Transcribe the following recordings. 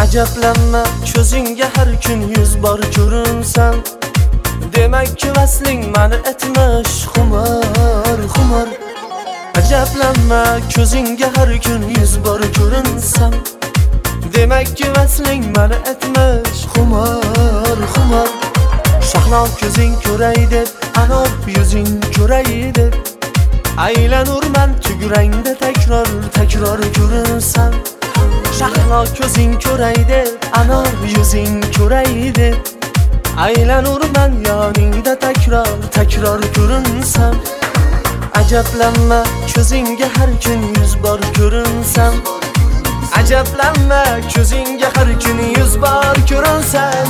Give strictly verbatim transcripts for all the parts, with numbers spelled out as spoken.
Ajablanma, ko'zingga har kun yuz bor ko'rinsam. Demak ki vasling mani etmish xumor, xumor. Ajablanma, ko'zingga har kun yuz bor ko'rinsam. Demak ki vasling mani etmish xumor, xumor. Shahlo ko'zing ko'ray deb, anob yuzing ko'ray deb, aylanurman tugurangda takror, takror ko'rinsam. Shahlo ko'zing ko'ray deb, anob yuzing ko'ray deb, aylanurman yoningda takror, takror ko'rinsam. Ajablanma, ko'zingga har kun yuz bor ko'rinsam. Ajablanma, ko'zingga har kun yuz bor ko'rinsam.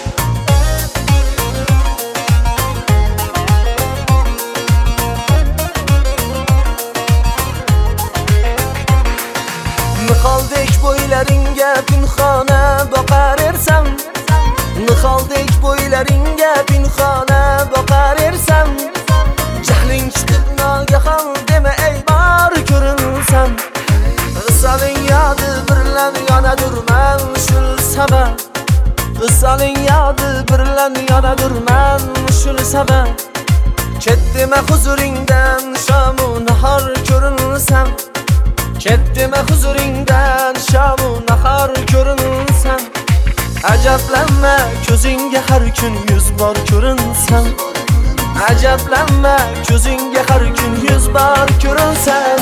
Nihaldek bo'ylaringga pinxona boqar ersam. Nihaldek bo'ylaringga pinxona boqar ersam. Jahling chiqib nogahon dema ey bor ko'rinsam. Visoling yodi birlan yonadurman shul sabab. Visoling yodi birlan yonadurman shul sabab. Ketdima huzuringdan shamu nahor ko'rinsam. Ketdima huzuringdan shamu nahor ko'rinsam. Ajablanma, ko'zingga har kun yuz bor ko'rinsam. Ajablanma, ko'zingga har kun yuz bor ko'rinsam.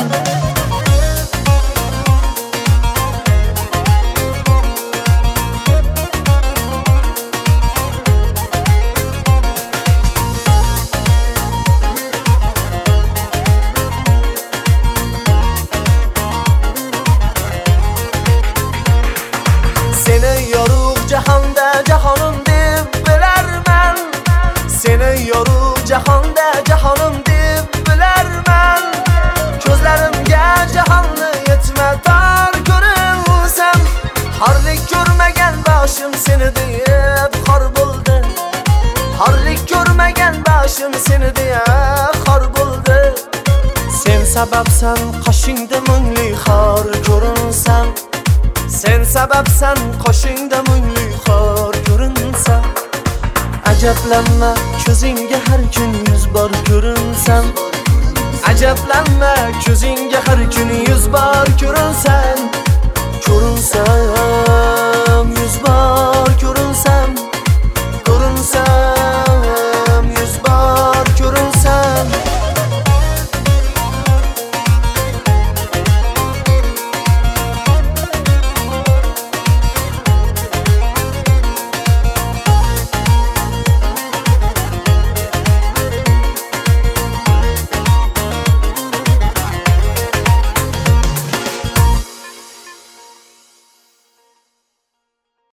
Seni yorug' jahonda jahonim deb bilarman. Seni yorug' jahonda jahonim deb bilarman. Ko'zlarimga jahonni yetmador ko'rinsam. Xorlik ko'rmagan boshim seni deb xor bo'ldi. Xorlik ko'rmagan boshim seni deb xor bo'ldi. Sen sababsan qoshingda mungli xor ko'rinsam. Sen sababsan qoshingda mungli xor ko'rinsam. Ajablanma, ko'zingga har kun yuz bor ko'rinsam. Ajablanma, ko'zingga har kun yuz bor ko'rinsam. Ko'rinsam, yuz bor ko'rinsam.